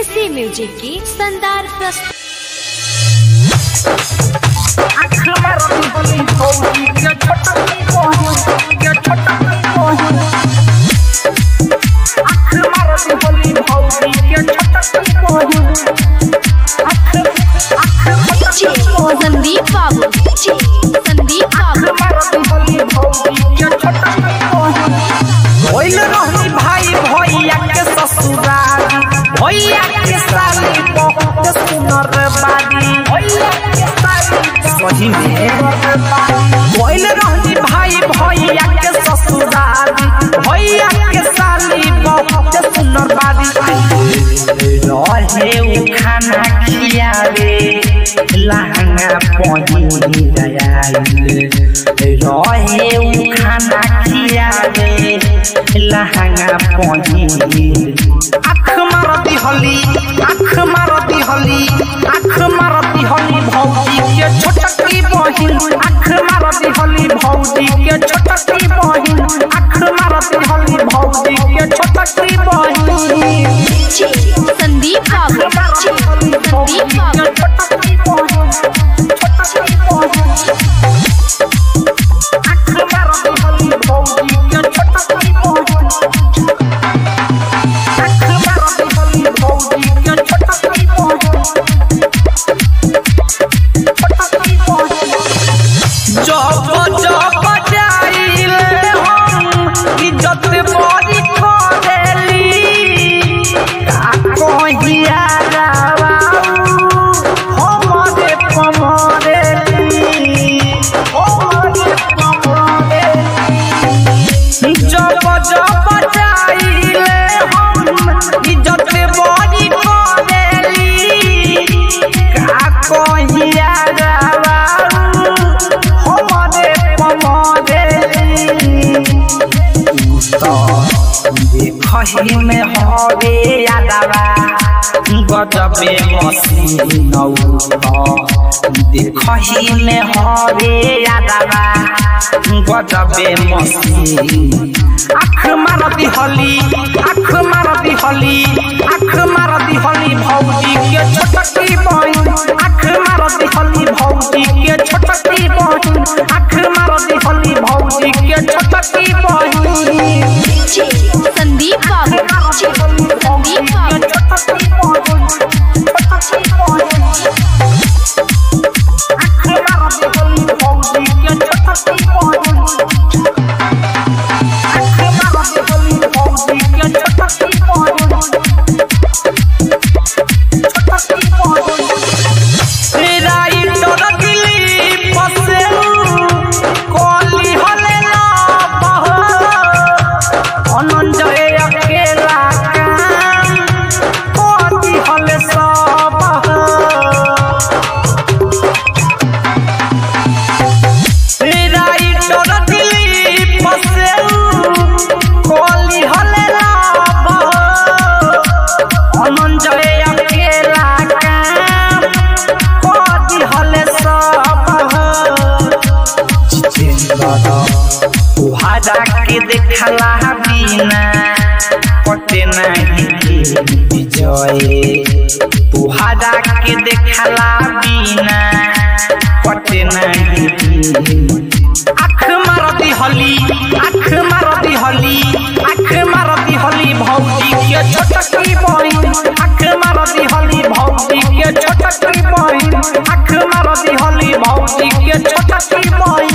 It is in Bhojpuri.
देसी म्यूजिक की शानदार प्रस्तुति। संदीप बाबू, संदीप रहनी भाई भैया के ससुराल, भैया के साली बहुत सुनर बाड़ी, भैया के साली सही में बोल रहनी भाई भैया के ससुराल, भैया के साली बहुत सुनर बाड़ी। रहे उ खाना खियावे लहंगा पहिन जाए, रहे उ खाना खियावे लहंगा पहिन। आँख मारती हली, आँख मारती हली, आँख मारती हली भौजी के छोटकी बहिन, आँख मारती हली भौजी के छोटकी बहिन, आँख मारती हली भौजी के छोटकी बहिन। संदीप बाबू, संदीप बाबू छोटकी बहिन, छोटकी बहिन, आँख मारती हली भौजी के छोटकी बहिन, आँख मारती हली भौजी के छोटकी बहिन, छोटकी बहिन। जब जब जाइले हम इज्जत बड़ी करेली, का कहिया हमरे पमरेली, हमरे पमरेली। जब जब जाइले हम इज्जत बड़ी करेली, का कहिया हमरे पमरेली। देखही में हवे यादवा गजबे मसीन, देखही में हवे यादवा गजबे मसीन। आँख मारती हली, आँख मारती हली, आँख मारती हली भौजी के छोटकी बहिन, आँख मारती हली भौजी के छोटकी बहिन, आँख मारती हली भौजी के छोटकी बहिन। संदीप बाबू, संदीप बाबू छोटकी बहिन, छोटकी बहिन, आँख मारती हली भौजी के छोटकी बहिन, आँख मारती हली भौजी के छोटकी बहिन, छोटकी बहिन। राइटर दिली पसेऊ कोली हले ना बहो, अनंजय अकेला काम कोली हले सब हो। राइटर दिली पसेऊ कोली हले ना बहो, अनंजय अकेला काम कोली हले सब हो। तुहारा के देखला बिना कटे नहीं विजय, तुहारा के देखला बिना कटे नहीं। आँख मारती हली, आँख मारती हली, आँख मारती हली भौजी के छोटकी बहिन, आँख मारती हली भौजी के छोटकी बहिन, आँख मारती हली भौजी के छोटकी बहिन।